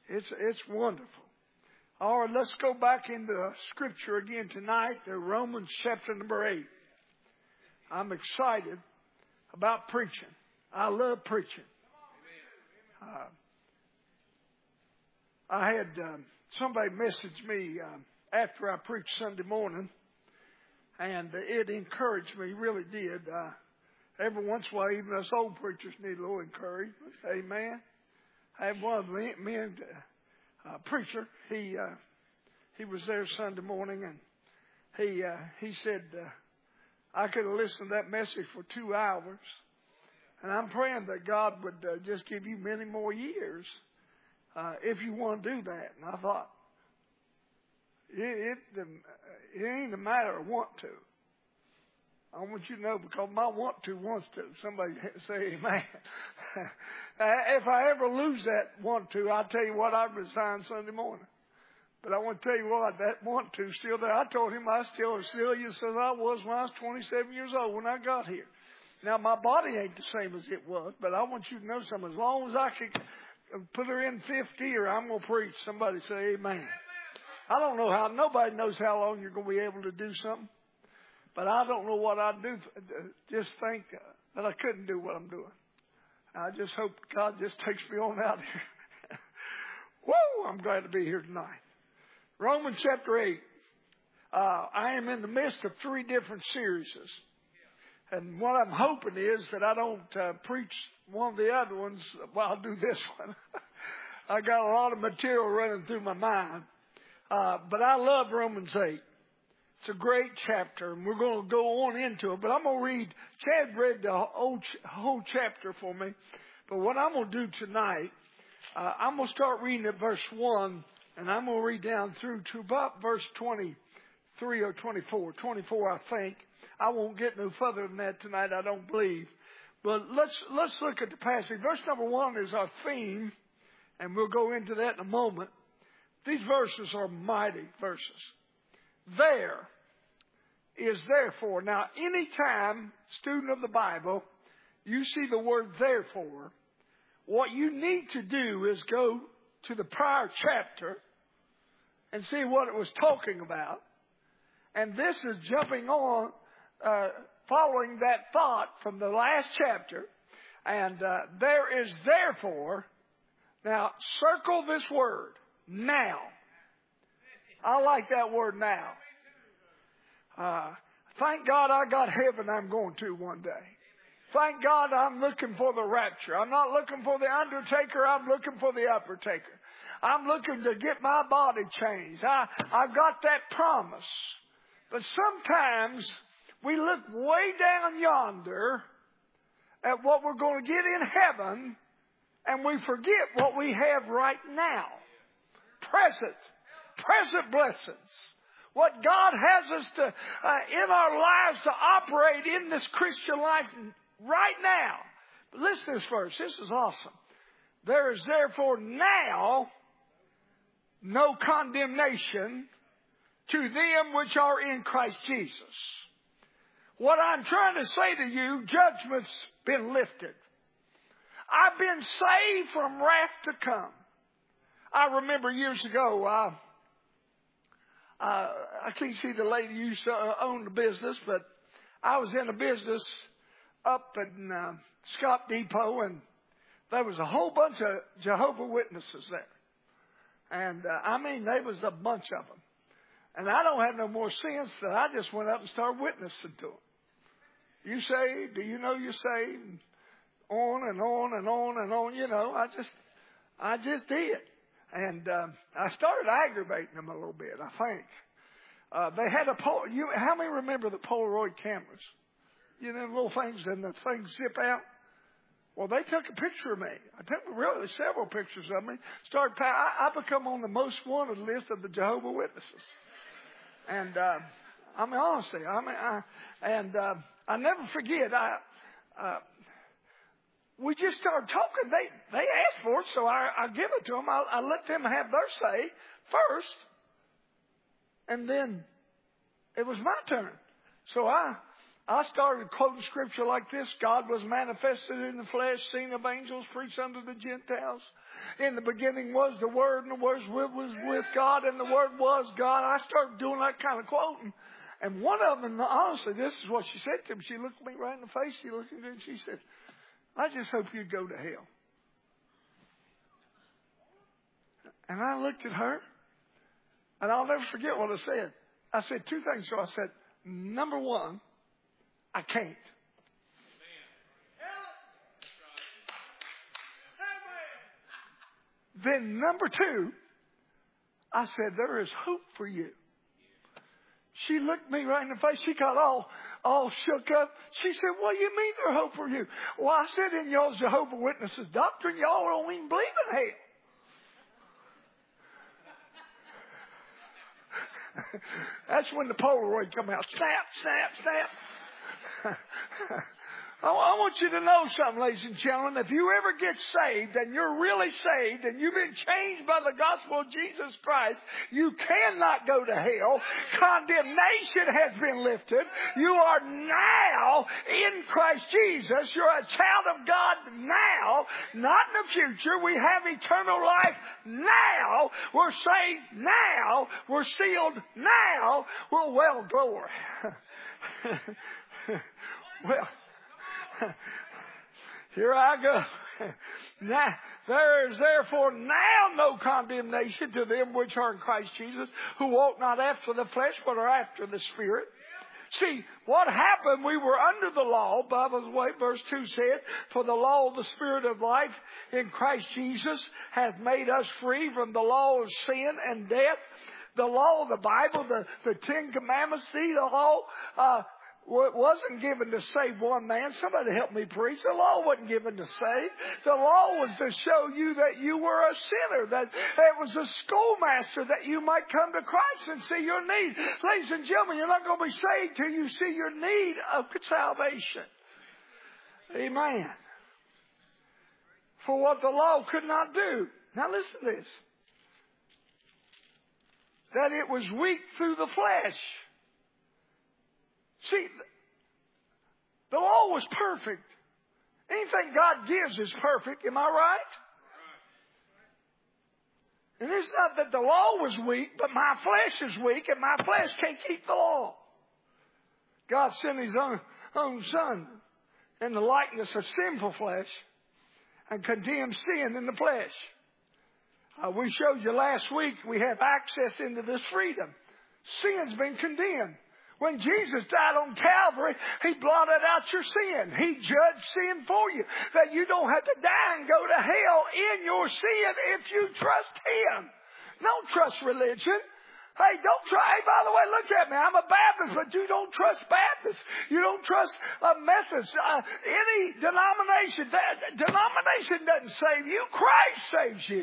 It's wonderful. All right, let's go back into Scripture again tonight, to Romans chapter number 8. I'm excited about preaching. I love preaching. I had somebody message me after I preached Sunday morning, and it encouraged me, really did. Every once in a while, even us old preachers need a little encouragement. Amen. I had one of the men, preacher. He was there Sunday morning, and he said, I could have listened to that message for 2 hours, and I'm praying that God would just give you many more years if you want to do that. And I thought, it ain't a matter of want to. I want you to know, because my want to wants to. Somebody say amen. If I ever lose that want to, I'll tell you what, I'd resign Sunday morning. But I want to tell you what, that want to still there. I told him I still as serious as I was when I was 27 years old when I got here. Now, my body ain't the same as it was, but I want you to know something. As long as I can put her in 50 or I'm going to preach, somebody say amen. I don't know how, nobody knows how long you're going to be able to do something. But I don't know what I'd do. Just think that I couldn't do what I'm doing. I just hope God just takes me on out here. Woo! I'm glad to be here tonight. Romans chapter 8. I am in the midst of 3 different series. And what I'm hoping is that I don't preach one of the other ones while I do this one. I got a lot of material running through my mind. But I love Romans 8. It's a great chapter, and we're going to go on into it. But I'm going to read, Chad read the whole chapter for me. But what I'm going to do tonight, I'm going to start reading at verse 1, and I'm going to read down through to about verse 23 or 24. 24, I think. I won't get no further than that tonight, I don't believe. But let's look at the passage. Verse number 1 is our theme, and we'll go into that in a moment. These verses are mighty verses. There is therefore. Now, anytime, student of the Bible, you see the word therefore, what you need to do is go to the prior chapter and see what it was talking about. And this is jumping on, following that thought from the last chapter. And there is therefore. Now, circle this word, now. I like that word now. Thank God I got heaven I'm going to one day. Thank God I'm looking for the rapture. I'm not looking for the undertaker. I'm looking for the uppertaker. I'm looking to get my body changed. I've got that promise. But sometimes we look way down yonder at what we're going to get in heaven, and we forget what we have right now. Present blessings. What God has us to in our lives to operate in this Christian life right now. But listen to this verse. This is awesome. There is therefore now no condemnation to them which are in Christ Jesus. What I'm trying to say to you, judgment's been lifted. I've been saved from wrath to come. I remember years ago, I can't see the lady who used to own the business, but I was in a business up in Scott Depot, and there was a whole bunch of Jehovah's Witnesses there. And I mean, there was a bunch of them. And I don't have no more sense that I just went up and started witnessing to them. You saved? Do you know you're saved? And on and on and on and on. You know, I just did. And I started aggravating them a little bit, I think. They had how many remember the Polaroid cameras? You know, little things, and the things zip out. Well, they took a picture of me. I took really several pictures of me. I become on the most wanted list of the Jehovah's Witnesses. And I mean, honestly, I never forget. We just started talking. They asked for it, so I give it to them. I let them have their say first, and then it was my turn. So I I started quoting scripture like this. God was manifested in the flesh, seen of angels, preached unto the Gentiles. In the beginning was the Word, and the Word was with God, and the Word was God. I started doing that kind of quoting. And one of them, honestly, this is what she said to me. She looked me right in the face. She looked at me and she said, I just hope you'd go to hell. And I looked at her, and I'll never forget what I said. I said two things. So I said, number one, I can't. Then number two, I said, there is hope for you. She looked me right in the face. She got all shook up. She said, what do you mean there's hope for you? Well, I said, in y'all's Jehovah Witnesses doctrine, y'all don't even believe in hell. That's when the Polaroid come out. Snap, snap, snap. I want you to know something, ladies and gentlemen. If you ever get saved and you're really saved and you've been changed by the gospel of Jesus Christ, you cannot go to hell. Condemnation has been lifted. You are now in Christ Jesus. You're a child of God now, not in the future. We have eternal life now. We're saved now. We're sealed now. Well, glory. Well, here I go. Now, there is therefore now no condemnation to them which are in Christ Jesus, who walk not after the flesh, but are after the Spirit. See, what happened, we were under the law. By the way, verse 2 said, for the law of the Spirit of life in Christ Jesus hath made us free from the law of sin and death. The law of the Bible, the Ten Commandments, the law, wasn't given to save one man. Somebody help me preach. The law wasn't given to save. The law was to show you that you were a sinner, that it was a schoolmaster that you might come to Christ and see your need. Ladies and gentlemen, you're not going to be saved till you see your need of salvation. Amen. For what the law could not do. Now listen to this. That it was weak through the flesh. See, the law was perfect. Anything God gives is perfect. Am I right? And it's not that the law was weak, but my flesh is weak, and my flesh can't keep the law. God sent His own Son in the likeness of sinful flesh and condemned sin in the flesh. We showed you last week we have access into this freedom. Sin's been condemned. When Jesus died on Calvary, He blotted out your sin. He judged sin for you. That you don't have to die and go to hell in your sin if you trust Him. Don't trust religion. Hey, don't try. Hey, by the way, look at me. I'm a Baptist, but you don't trust Baptists. You don't trust Methodists. Any denomination. That denomination doesn't save you. Christ saves you.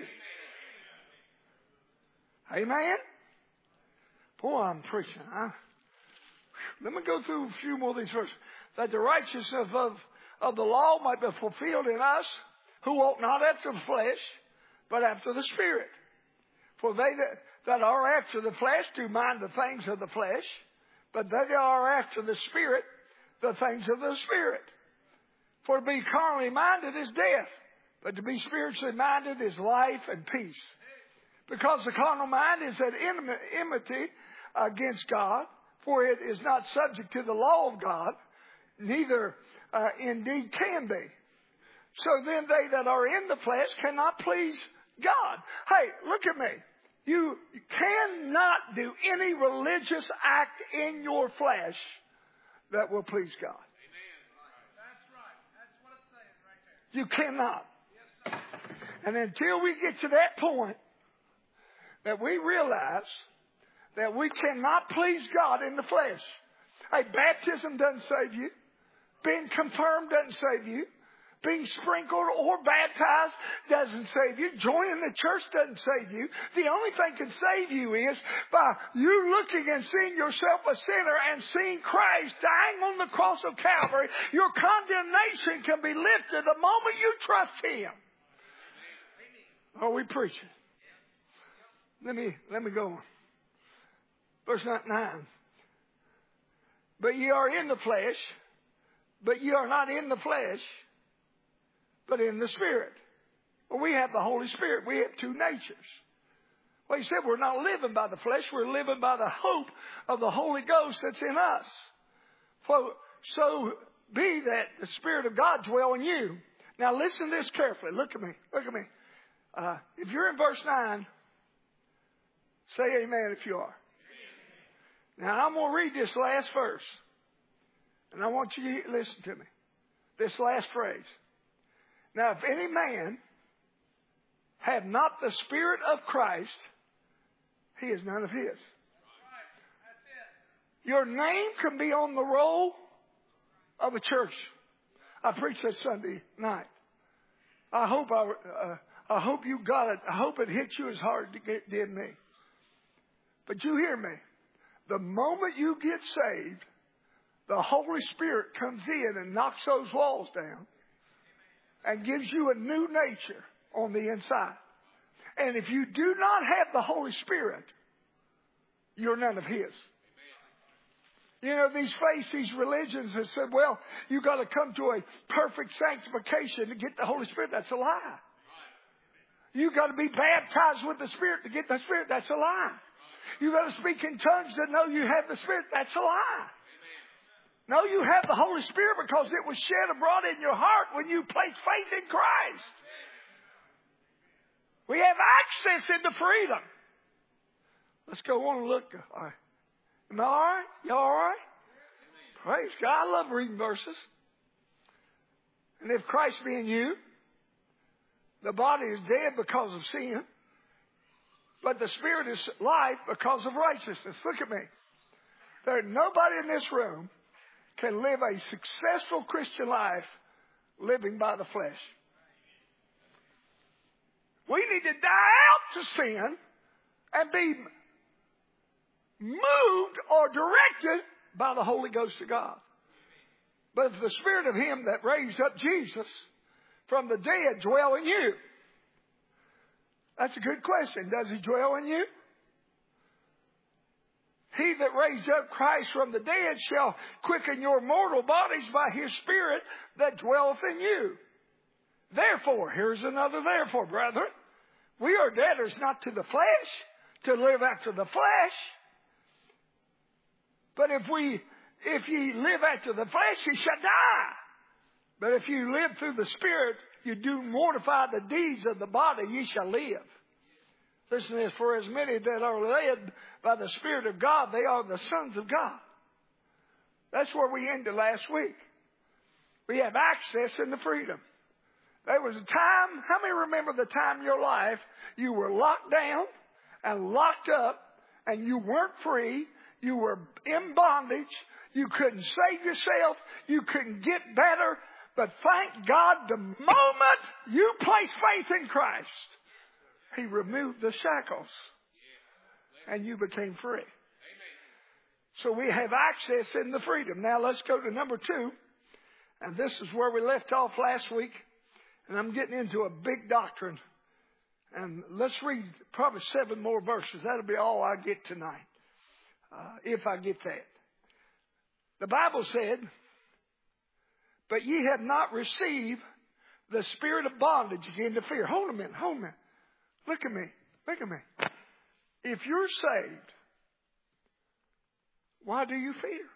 Amen? Boy, I'm preaching, huh? Let me go through a few more of these verses. That the righteousness of the law might be fulfilled in us, who walk not after the flesh, but after the Spirit. For they that are after the flesh do mind the things of the flesh, but they that are after the Spirit, the things of the Spirit. For to be carnally minded is death, but to be spiritually minded is life and peace. Because the carnal mind is at enmity against God, for it is not subject to the law of God, neither indeed can be. So then they that are in the flesh cannot please God. Hey, look at me. You cannot do any religious act in your flesh that will please God. Amen. That's right. That's what it's saying right there. You cannot. Yes, sir. And until we get to that point, that we realize that we cannot please God in the flesh. Hey, baptism doesn't save you. Being confirmed doesn't save you. Being sprinkled or baptized doesn't save you. Joining the church doesn't save you. The only thing can save you is by you looking and seeing yourself a sinner and seeing Christ dying on the cross of Calvary. Your condemnation can be lifted the moment you trust Him. Are we preaching? Let me go on. Verse 9. But ye are in the flesh, but ye are not in the flesh, but in the Spirit. Well, we have the Holy Spirit. We have two natures. Well, he said we're not living by the flesh. We're living by the hope of the Holy Ghost that's in us. So be that the Spirit of God dwell in you. Now listen to this carefully. Look at me. Look at me. If you're in verse 9, say amen if you are. Now I'm going to read this last verse. And I want you to listen to me. This last phrase. Now if any man have not the Spirit of Christ, he is none of his. Your name can be on the roll of a church. I preached that Sunday night. I hope you got it. I hope it hit you as hard as it did me. But you hear me. The moment you get saved, the Holy Spirit comes in and knocks those walls down and gives you a new nature on the inside. And if you do not have the Holy Spirit, you're none of His. You know, these religions have said, well, you got to come to a perfect sanctification to get the Holy Spirit. That's a lie. You got to be baptized with the Spirit to get the Spirit. That's a lie. You got to speak in tongues to know you have the Spirit. That's a lie. No, you have the Holy Spirit because it was shed abroad in your heart when you placed faith in Christ. We have access into freedom. Let's go on and look. All right. Am I all right? Y'all all right? Praise God. I love reading verses. And if Christ be in you, the body is dead because of sin, but the Spirit is life because of righteousness. Look at me. There's nobody in this room can live a successful Christian life living by the flesh. We need to die out to sin and be moved or directed by the Holy Ghost of God. But if the Spirit of Him that raised up Jesus from the dead dwell in you, that's a good question. Does He dwell in you? He that raised up Christ from the dead shall quicken your mortal bodies by His Spirit that dwelleth in you. Therefore, here's another therefore, brethren. We are debtors not to the flesh, to live after the flesh. But if ye live after the flesh, ye shall die. But if you live through the Spirit, you do mortify the deeds of the body, ye shall live. Listen to this, for as many that are led by the Spirit of God, they are the sons of God. That's where we ended last week. We have access into freedom. There was a time, how many remember the time in your life you were locked down and locked up and you weren't free, you were in bondage, you couldn't save yourself, you couldn't get better, but thank God the moment you placed faith in Christ, He removed the shackles and you became free. So we have access in the freedom. Now let's go to number 2. And this is where we left off last week. And I'm getting into a big doctrine. And let's read probably 7 more verses. That'll be all I get tonight. If I get that. The Bible said, but ye have not received the spirit of bondage again to fear. Hold a minute. Look at me. If you're saved, why do you fear?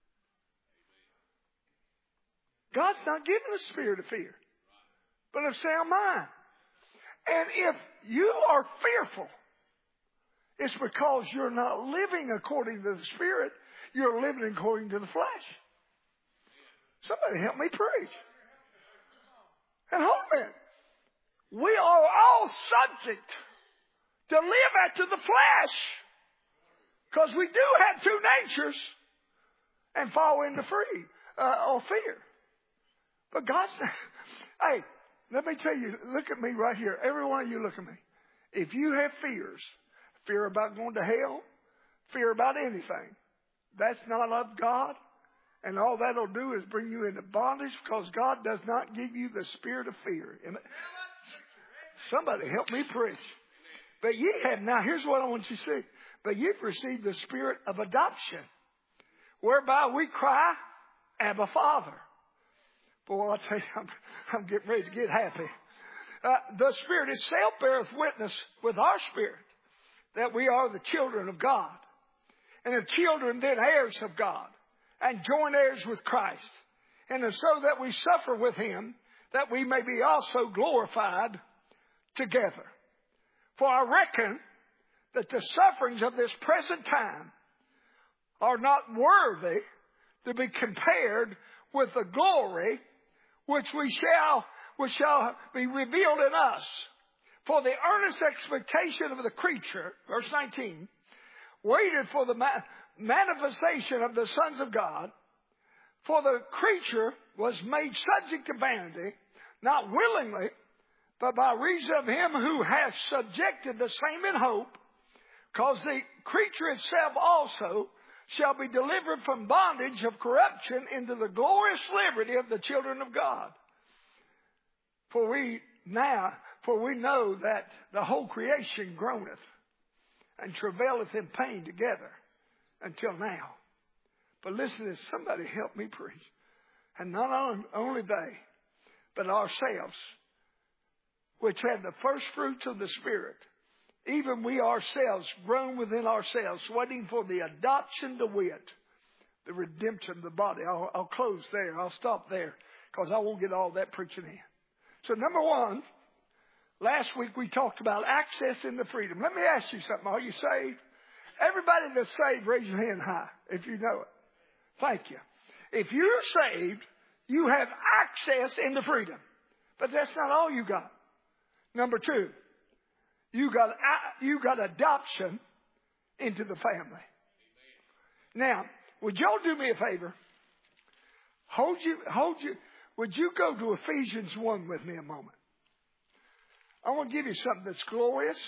God's not giving us a spirit of fear, but of sound mind. And if you are fearful, it's because you're not living according to the Spirit. You're living according to the flesh. Somebody help me preach. And hold a minute. We are all subject to live after the flesh. Because we do have 2 natures and fall into or fear. But God's not. Hey, let me tell you, look at me right here. Every one of you look at me. If you have fears, fear about going to hell, fear about anything, that's not of God. And all that'll do is bring you into bondage because God does not give you the spirit of fear. Somebody help me preach. But ye have, now here's what I want you to see. But you've received the spirit of adoption, whereby we cry, Abba, Father. Boy, I tell you, I'm getting ready to get happy. The Spirit itself beareth witness with our spirit that we are the children of God. And if children, then heirs of God, and joint heirs with Christ. And so that we suffer with him, that we may be also glorified together. For I reckon that the sufferings of this present time are not worthy to be compared with the glory which shall be revealed in us. For the earnest expectation of the creature, verse 19, waited for the manifestation of the sons of God. For the creature was made subject to vanity, not willingly, but by reason of him who hath subjected the same in hope, because the creature itself also shall be delivered from bondage of corruption into the glorious liberty of the children of God. For we know that the whole creation groaneth and travaileth in pain together until now. But listen to this, somebody help me preach. And not only they, but ourselves, which had the first fruits of the Spirit, even we ourselves groan within ourselves, waiting for the adoption to wit, the redemption of the body. I'll close there. I'll stop there because I won't get all that preaching in. So number one, last week we talked about access into freedom. Let me ask you something. Are you saved? Everybody that's saved, raise your hand high if you know it. Thank you. If you're saved, you have access into freedom. But that's not all you got. Number two, you got adoption into the family. Now, would y'all do me a favor? Would you go to Ephesians 1 with me a moment? I want to give you something that's glorious.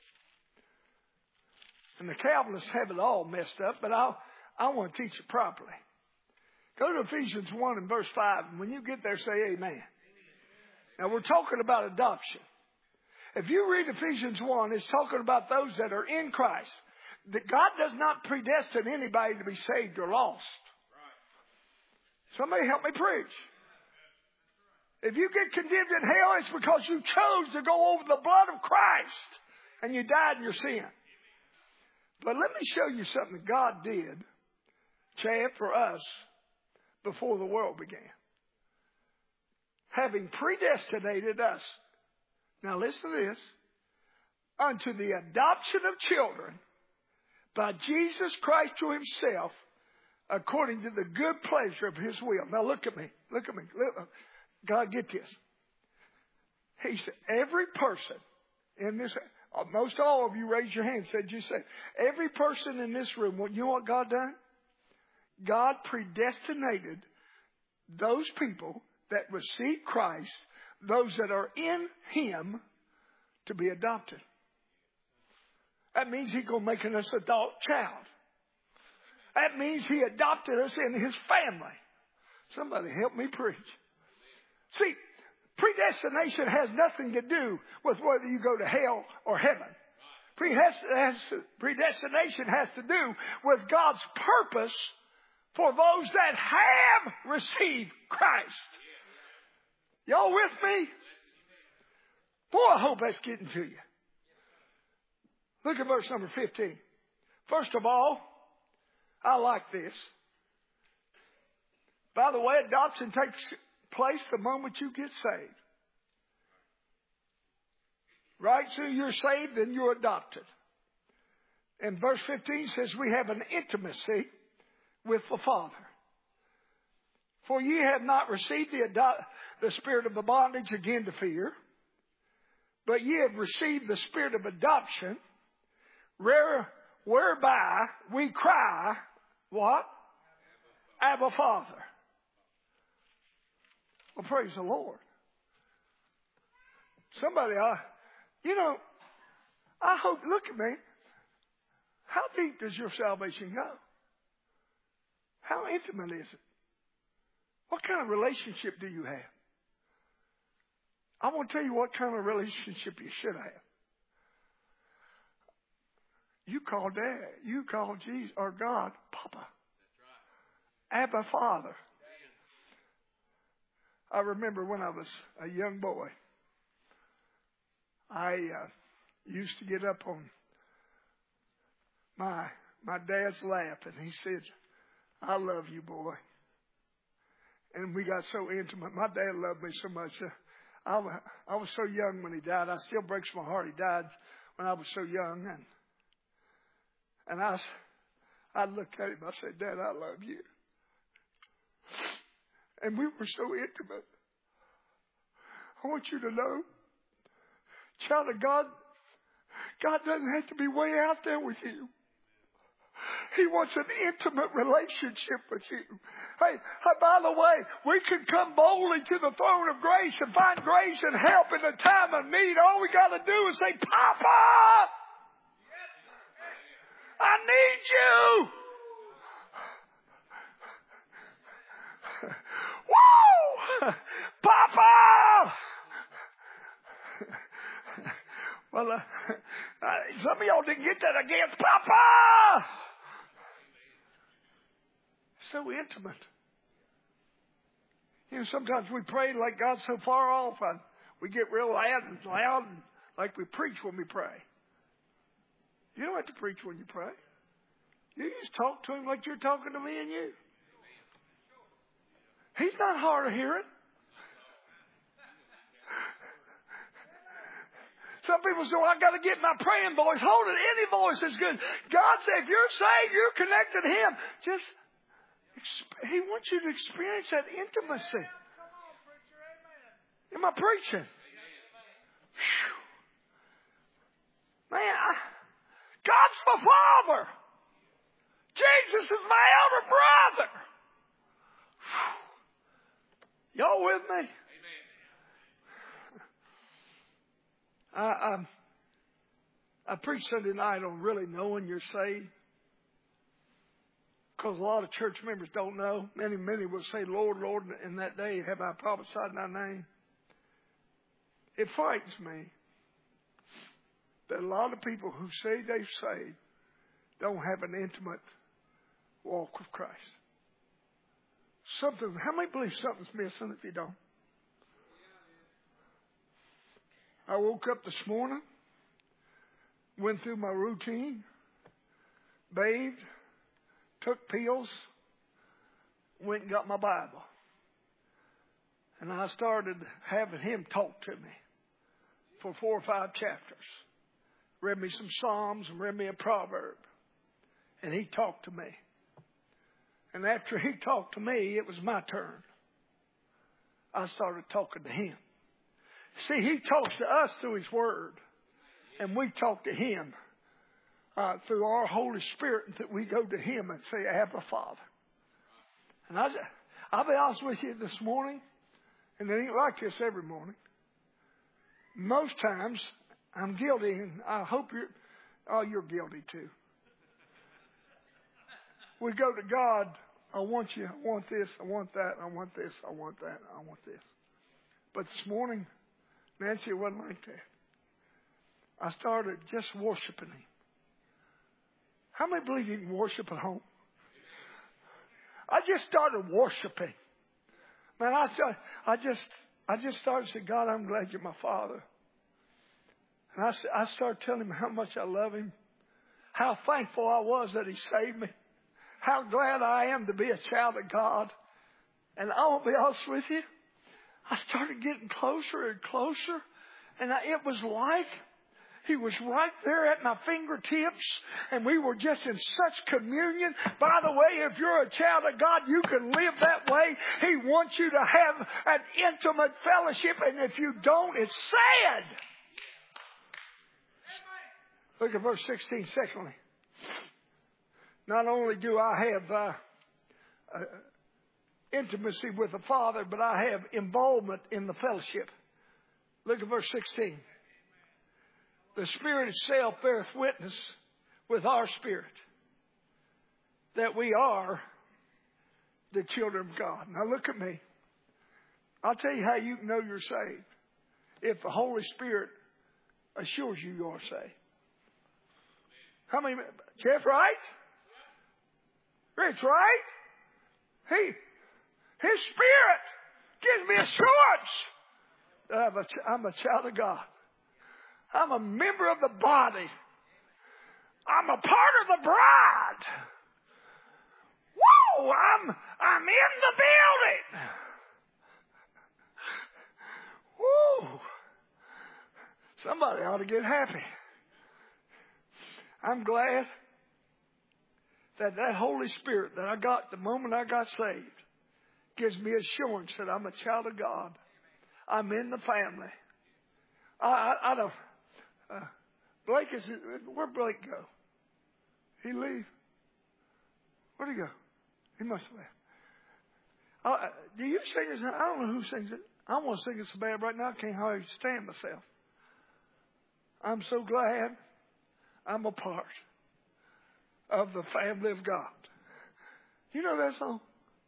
And the Calvinists have it all messed up, but I want to teach it properly. Go to Ephesians 1 and verse 5, and when you get there, say amen. Now, we're talking about adoption. If you read Ephesians 1, it's talking about those that are in Christ. That God does not predestine anybody to be saved or lost. Somebody help me preach. If you get condemned in hell, it's because you chose to go over the blood of Christ and you died in your sin. But let me show you something that God did, Chad, for us before the world began. Having predestinated us. Now listen to this. Unto the adoption of children by Jesus Christ to himself, according to the good pleasure of his will. Now look at me. Look at me. God, get this. He said, every person in this, most all of you raised your hand, said you said, every person in this room, you know what God done? God predestinated those people that receive Christ, those that are in him, to be adopted. That means he's going to make us an adult child. That means he adopted us in his family. Somebody help me preach. See, predestination has nothing to do with whether you go to hell or heaven. Predestination has to do with God's purpose for those that have received Christ. Y'all with me? Boy, I hope that's getting to you. Look at verse number 15. First of all, I like this. By the way, adoption takes place the moment you get saved. Right? So you're saved, then you're adopted. And verse 15 says we have an intimacy with the Father. For ye have not received the spirit of the bondage again to fear, but ye have received the spirit of adoption, whereby we cry, what? Abba, Father. Well, praise the Lord. Somebody, I hope, look at me. How deep does your salvation go? How intimate is it? What kind of relationship do you have? I want to tell you what kind of relationship you should have. You call Dad. You call Jesus or God, Papa. That's right. Abba, Father. I remember when I was a young boy, I used to get up on my dad's lap, and he said, "I love you, boy." And we got so intimate. My dad loved me so much. I was so young when he died. I still breaks my heart. He died when I was so young, and I looked at him. I said, "Dad, I love you." And we were so intimate. I want you to know, child of God, God doesn't have to be way out there with you. He wants an intimate relationship with you. Hey, by the way, we can come boldly to the throne of grace and find grace and help in the time of need. All we got to do is say, "Papa, I need you." Woo! Papa! Well, some of y'all didn't get that again. Papa! So intimate. You know, sometimes we pray like God's so far off, and we get real loud and like we preach when we pray. You don't have to preach when you pray. You just talk to Him like you're talking to me and you. He's not hard of hearing. Some people say, "Well, I got to get my praying voice." Hold it. Any voice is good. God said, if you're saved, you're connected to Him. He wants you to experience that intimacy. Am I preaching? Man, God's my Father. Jesus is my elder brother. Y'all with me? I preached Sunday night on really knowing you're saved. Because a lot of church members don't know. Many will say, "Lord, Lord," in that day have I prophesied in Thy name. It frightens me that a lot of people who say they're saved don't have an intimate walk with Christ. How many believe something's missing if you don't? I woke up this morning, went through my routine, bathed, took pills, went and got my Bible. And I started having Him talk to me for 4 or 5 chapters. Read me some Psalms and read me a proverb. And He talked to me. And after He talked to me, it was my turn. I started talking to Him. See, He talks to us through His Word. And we talk to Him through our Holy Spirit. That we go to Him and say, "Abba, Father." And I'll be honest with you this morning. And it ain't like this every morning. Most times, I'm guilty. And I hope you're guilty too. We go to God. "I want you. I want this. I want that. I want this. I want that. I want this." But this morning, Nancy, it wasn't like that. I started just worshiping Him. How many believe you can worship at home? I just started worshiping. Man, I just started saying, "God, I'm glad you're my Father." And I started telling Him how much I love Him. How thankful I was that He saved me. How glad I am to be a child of God. And I will be honest with you, I started getting closer and closer. And it was like He was right there at my fingertips. And we were just in such communion. By the way, if you're a child of God, you can live that way. He wants you to have an intimate fellowship. And if you don't, it's sad. Look at verse 16, secondly. Not only do I have intimacy with the Father, but I have involvement in the fellowship. Look at verse 16. The Spirit itself beareth witness with our spirit that we are the children of God. Now look at me. I'll tell you how you know you're saved. If the Holy Spirit assures you you are saved. How many? Jeff, right? Rich, right? His Spirit Gives me assurance that I'm a child of God. I'm a member of the body. I'm a part of the bride. Whoa! I'm in the building. Woo! Somebody ought to get happy. I'm glad that Holy Spirit that I got the moment I got saved gives me assurance that I'm a child of God. I'm in the family. I don't. Blake where'd Blake go? He leave? Where'd he go? He must have left. Do you sing it? I don't know who sings it. I want to sing it so bad right now I can't hardly stand myself. I'm so glad I'm a part of the family of God. Do you know that song?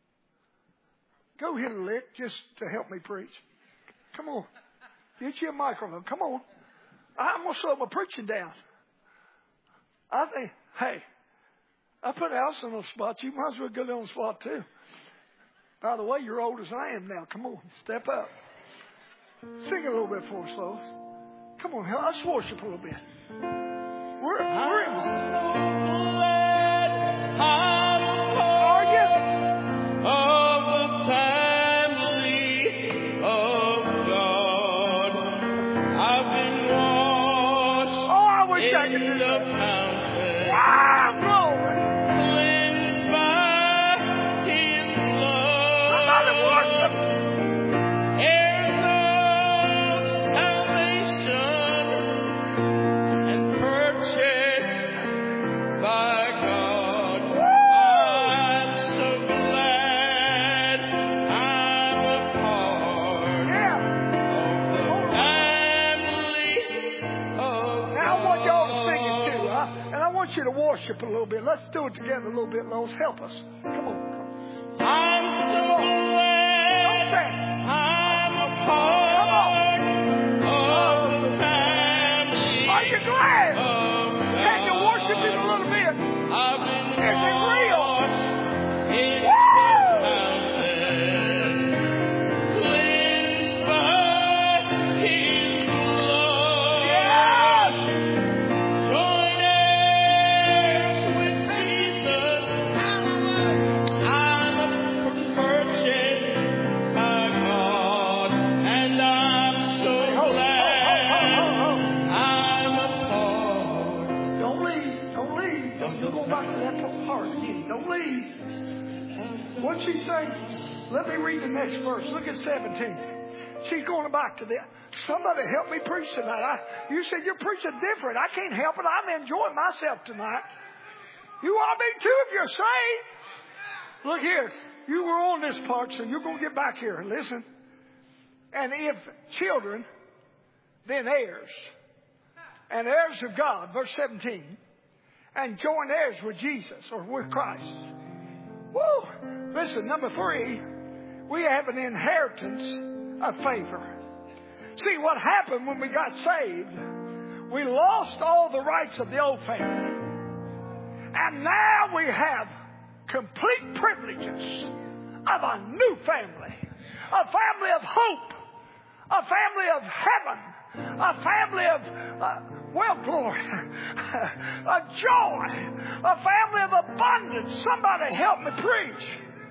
Go hit a lick just to help me preach. Come on. Get you a microphone. Come on. I'm going to slow my preaching down. I think, hey, I put Allison on the spot. You might as well get on the spot too. By the way, you're old as I am now. Come on, step up. Sing a little bit for us, Lois. Come on, let's worship a little bit. We're in. So glad I'm Are you? of the family of God. I've been washed I wish I could in do the that. fountain, Wow, glory. cleansed by His blood. Somebody worship. Heirs of salvation and purchased by God. I'm so glad I'm a part Yeah. of the family of Now I want y'all to sing God. it too, huh? And I want you to worship a little bit. Let's do it together a little bit, Lois. Help us. Come on. I'm so glad I'm a part of the family Are you glad? of God. Can you worship Him a little bit? I've been Is it real? washed in Woo! the fountain, cleansed by His blood. Yes! Joint heirs with Jesus. I'm purchased by God, and I'm so glad I'm a part. Don't leave. Don't leave. Don't go back to that part again. Don't leave. What'd she say? Let me read the next verse. Look at 17. She's going back to that. Somebody help me preach tonight. You said you're preaching different. I can't help it. I'm enjoying myself tonight. You ought to be too if you're saved. Look here. You were on this part, so you're going to get back here and listen. And if children, then heirs. And heirs of God, verse 17. And joint heirs with Jesus or with Christ. Woo! Listen, number 3. We have an inheritance of favor. See, what happened when we got saved, we lost all the rights of the old family. And now we have complete privileges of a new family. A family of hope. A family of heaven. A family of, glory. A joy. A family of abundance. Somebody help me preach.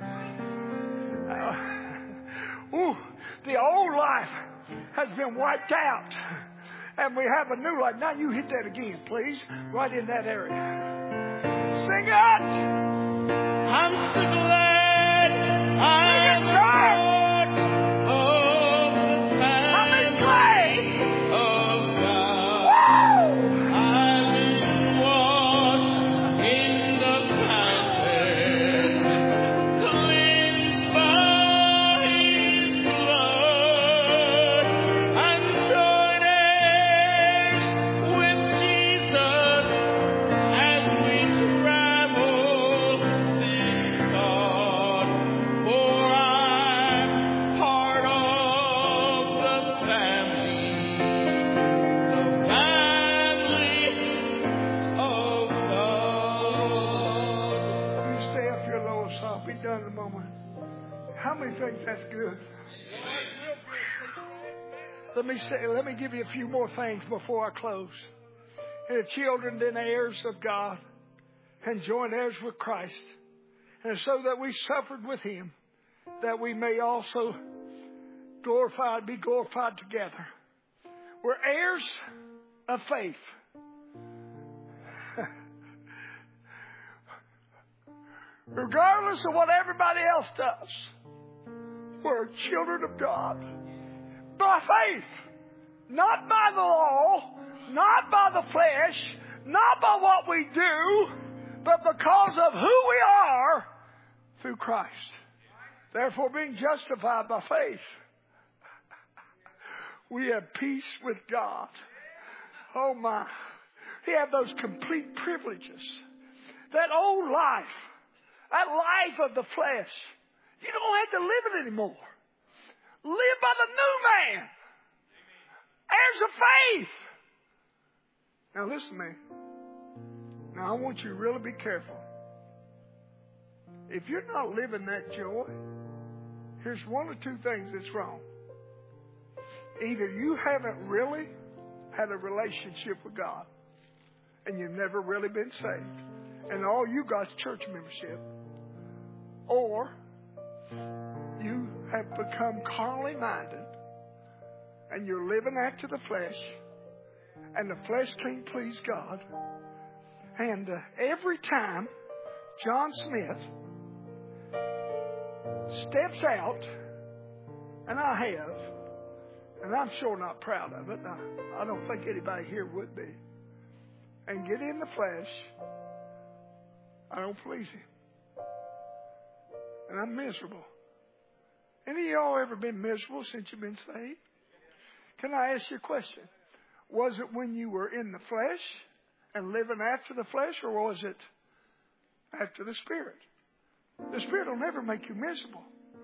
The old life has been wiped out. And we have a new life. Now you hit that again, please. Right in that area. Sing it! I'm so glad I'm a part of the family of God. I've been washed in the fountain, cleansed by His blood, and joint heirs with Jesus as we travel this God. For I'm part of the family of God. You stay up here, Lois. I'll be done in a moment. How many think that's good? Let me give you a few more things before I close. And the children and heirs of God, and joint heirs with Christ, and so that we suffered with Him, that we may also be glorified together. We're heirs of faith. Regardless of what everybody else does, we're children of God. By faith. Not by the law, not by the flesh, not by what we do, but because of who we are through Christ. Therefore, being justified by faith, we have peace with God. Oh my. We have those complete privileges. That old life, that life of the flesh, you don't have to live it anymore. Live by the new man. Heirs of faith. Now listen to me. Now I want you to really be careful. If you're not living that joy, here's one or two things that's wrong. Either you haven't really had a relationship with God, and you've never really been saved, and all you got is church membership, or you have become carnally minded, and you're living after the flesh, and the flesh can't please God. And every time John Smith steps out, and I have, and I'm sure not proud of it, I don't think anybody here would be, and get in the flesh, I don't please Him. And I'm miserable. Any of y'all ever been miserable since you've been saved? Can I ask you a question? Was it when you were in the flesh and living after the flesh, or was it after the Spirit? The Spirit will never make you miserable.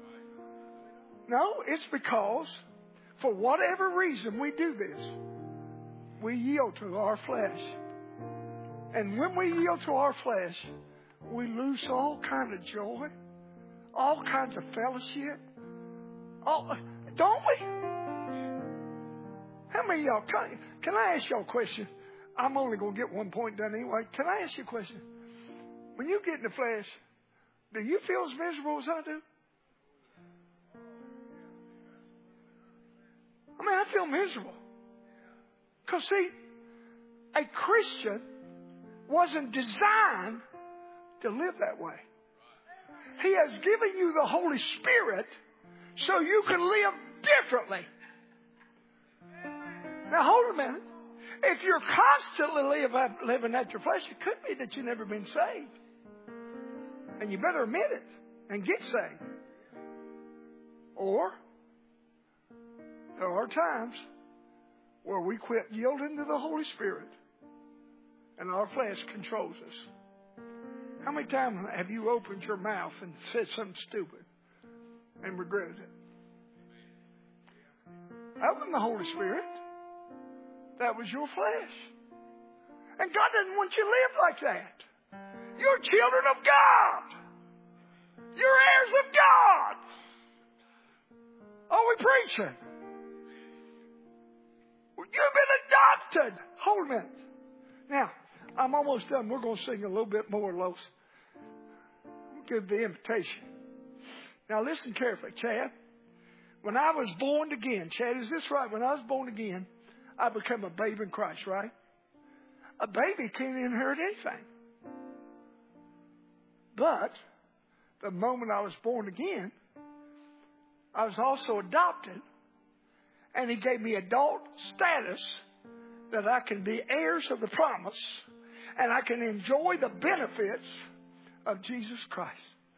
No, it's because for whatever reason we do this, we yield to our flesh. And when we yield to our flesh, we lose all kind of joy, all kinds of fellowship. Don't we? How many of y'all, can I ask y'all a question? I'm only going to get one point done anyway. Can I ask you a question? When you get in the flesh, do you feel as miserable as I do? I mean, I feel miserable. Because, see, a Christian wasn't designed to live that way. He has given you the Holy Spirit so you can live differently. Now, hold a minute. If you're constantly living at your flesh, it could be that you've never been saved. And you better admit it and get saved. Or there are times where we quit yielding to the Holy Spirit and our flesh controls us. How many times have you opened your mouth and said something stupid and regretted it? That wasn't the Holy Spirit. That was your flesh. And God doesn't want you to live like that. You're children of God. You're heirs of God. Are we preaching? You've been adopted. Hold a minute. Now, I'm almost done. We're going to sing a little bit more, Los. We'll give the invitation. Now, listen carefully, Chad. When I was born again, Chad, is this right? When I was born again, I became a babe in Christ, right? A baby can't inherit anything. But the moment I was born again, I was also adopted. And He gave me adult status that I can be heirs of the promise and I can enjoy the benefits of Jesus Christ.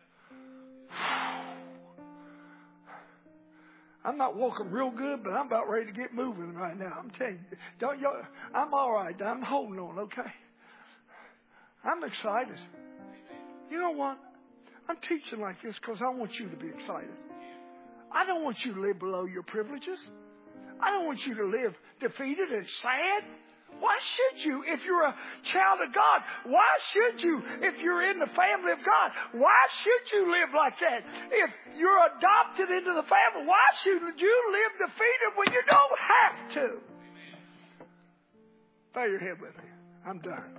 I'm not walking real good, but I'm about ready to get moving right now. I'm telling you, I'm all right. I'm holding on, okay? I'm excited. You know what? I'm teaching like this because I want you to be excited. I don't want you to live below your privileges. I don't want you to live defeated and sad. Why should you if you're a child of God? Why should you if you're in the family of God? Why should you live like that? If you're adopted into the family, why should you live defeated when you don't have to? Bow your head with me. I'm done.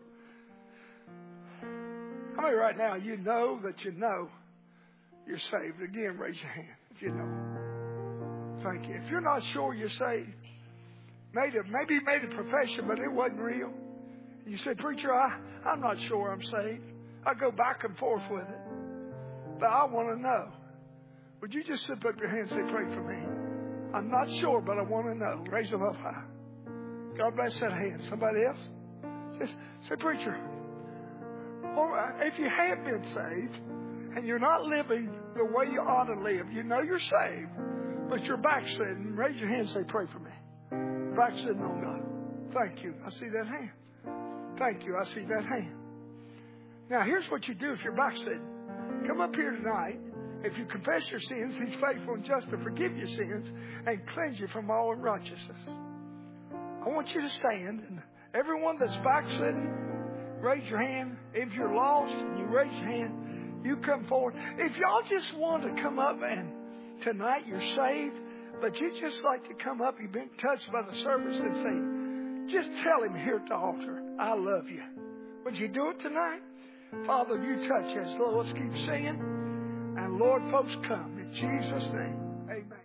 How many right now you know that you know you're saved? Again, raise your hand if you know. Thank you. If you're not sure you're saved, maybe you made a profession, but it wasn't real. You said, preacher, I'm not sure I'm saved. I go back and forth with it. But I want to know. Would you just slip up your hand and say, pray for me? I'm not sure, but I want to know. Raise them up high. God bless that hand. Somebody else? Say, preacher, or if you have been saved and you're not living the way you ought to live, you know you're saved, but you're backsliding, raise your hand and say, pray for me. Backsliding on God. Thank you. I see that hand. Thank you. I see that hand. Now, here's what you do if you're backsliding. Come up here tonight. If you confess your sins, He's faithful and just to forgive your sins and cleanse you from all unrighteousness. I want you to stand, and everyone that's backsliding, raise your hand. If you're lost and you raise your hand, you come forward. If y'all just want to come up and tonight you're saved, but you just like to come up, you've been touched by the service and say, just tell Him here at the altar, I love you. Would you do it tonight? Father, you touch us. Lord, let's keep singing. And Lord, folks, come. In Jesus' name, amen.